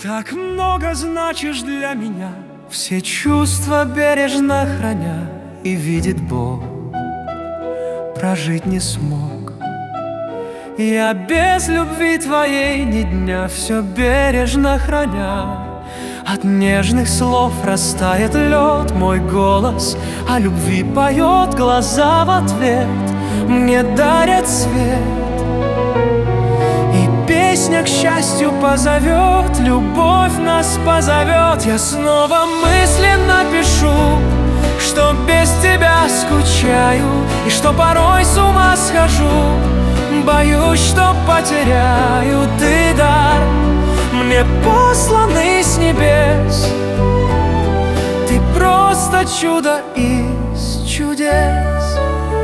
так много значишь для меня, все чувства бережно храня. И видит Бог, прожить не смог я без любви твоей ни дня, все бережно храня. От нежных слов растает лед, мой голос о любви поет, глаза в ответ мне дарят свет. И песня к счастью позовет, любовь нас позовет. Я снова мысленно пишу, что без тебя скучаю, и что порой с ума схожу, боюсь, что потеряю. Ты дар мне посланный с небес, ты просто чудо из чудес.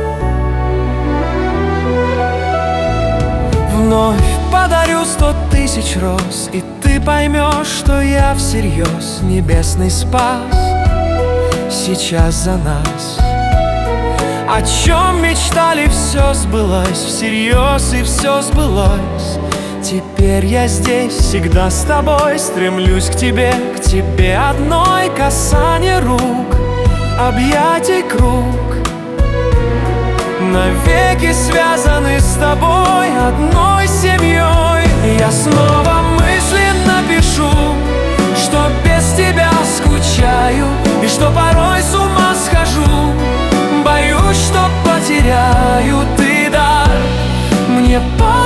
Вновь подарю 100 тысяч роз, и ты поймешь, что я всерьез. Небесный спас сейчас за нас. О чем мечтали, все сбылось всерьез, и все сбылось. Теперь я здесь, всегда с тобой, стремлюсь к тебе одной. Касание рук, объятий круг, навеки связаны с тобой одной семьей. Я снова мысленно пишу, что без тебя скучаю, и что порой с ума схожу, боюсь, что потеряю. Ты дар мне